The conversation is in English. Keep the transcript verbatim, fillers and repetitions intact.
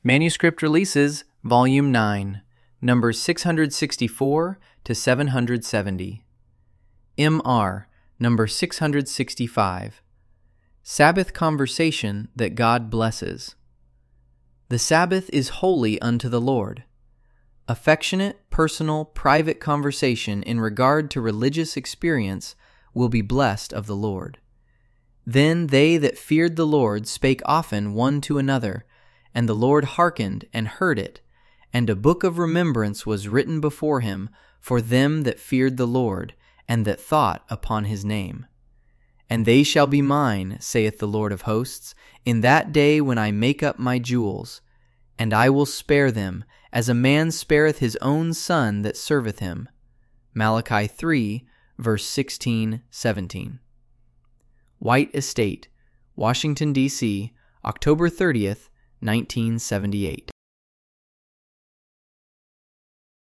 Manuscript Releases, Volume nine, numbers six hundred sixty-four to seven hundred seventy. M R, number six hundred sixty-five. Sabbath Conversation that God Blesses. The Sabbath is holy unto the Lord. Affectionate, personal, private conversation in regard to religious experience will be blessed of the Lord. Then they that feared the Lord spake often one to another, and the Lord hearkened and heard it, and a book of remembrance was written before him for them that feared the Lord, and that thought upon his name. And they shall be mine, saith the Lord of hosts, in that day when I make up my jewels, and I will spare them, as a man spareth his own son that serveth him. Malachi three, verse sixteen, seventeen. White Estate, Washington, D C, October thirtieth, nineteen seventy-eight.